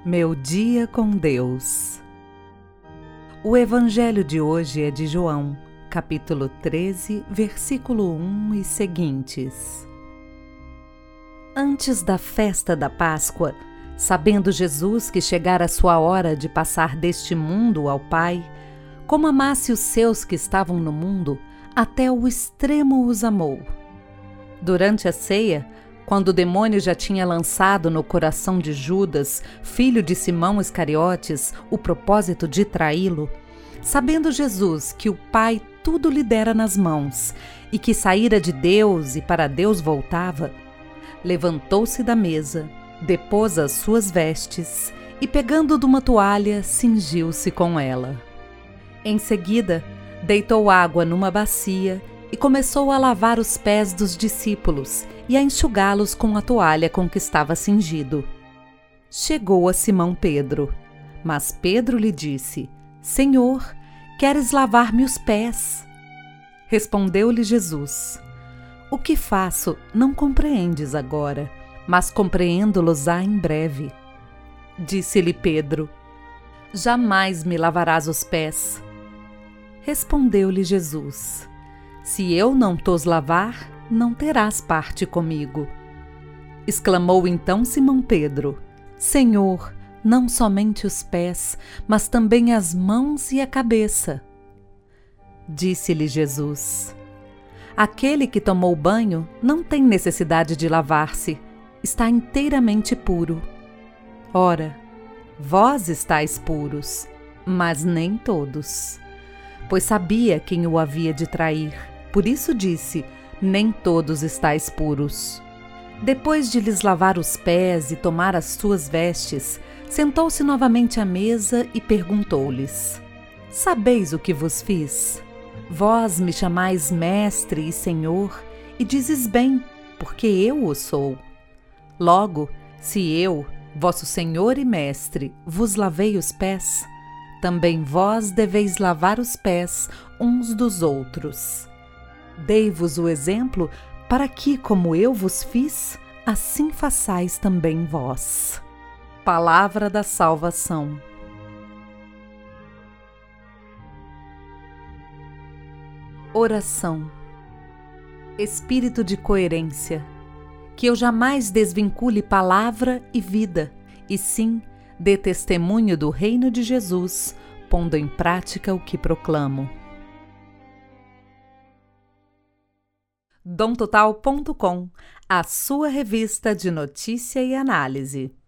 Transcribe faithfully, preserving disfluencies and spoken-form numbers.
Meu dia com Deus. O evangelho de hoje é de João, capítulo treze, versículo um e seguintes. Antes da festa da Páscoa, sabendo Jesus que chegara a sua hora de passar deste mundo ao Pai, como amasse os seus que estavam no mundo, até o extremo os amou. Durante a ceia, quando o demônio já tinha lançado no coração de Judas, filho de Simão Iscariotes, o propósito de traí-lo, sabendo Jesus que o Pai tudo lhe dera nas mãos e que saíra de Deus e para Deus voltava, levantou-se da mesa, depôs as suas vestes e, pegando de uma toalha, cingiu-se com ela. Em seguida, deitou água numa bacia e começou a lavar os pés dos discípulos e a enxugá-los com a toalha com que estava cingido. Chegou a Simão Pedro, mas Pedro lhe disse: Senhor, queres lavar-me os pés? Respondeu-lhe Jesus: O que faço não compreendes agora, mas compreendo-los-á em breve. Disse-lhe Pedro: Jamais me lavarás os pés. Respondeu-lhe Jesus: Se eu não t'os lavar, não terás parte comigo. Exclamou então Simão Pedro: Senhor, não somente os pés, mas também as mãos e a cabeça. Disse-lhe Jesus: Aquele que tomou banho não tem necessidade de lavar-se, está inteiramente puro. Ora, vós estáis puros, mas nem todos. Pois sabia quem o havia de trair, por isso disse: nem todos estáis puros. Depois de lhes lavar os pés e tomar as suas vestes, sentou-se novamente à mesa e perguntou-lhes: Sabeis o que vos fiz? Vós me chamais mestre e senhor, e dizes bem, porque eu o sou. Logo, se eu, vosso senhor e mestre, vos lavei os pés, também vós deveis lavar os pés uns dos outros. Dei-vos o exemplo para que, como eu vos fiz, assim façais também vós. Palavra da salvação. Oração. Espírito de coerência, que eu jamais desvincule palavra e vida, e sim dê testemunho do reino de Jesus, pondo em prática o que proclamo. dom total ponto com, a sua revista de notícia e análise.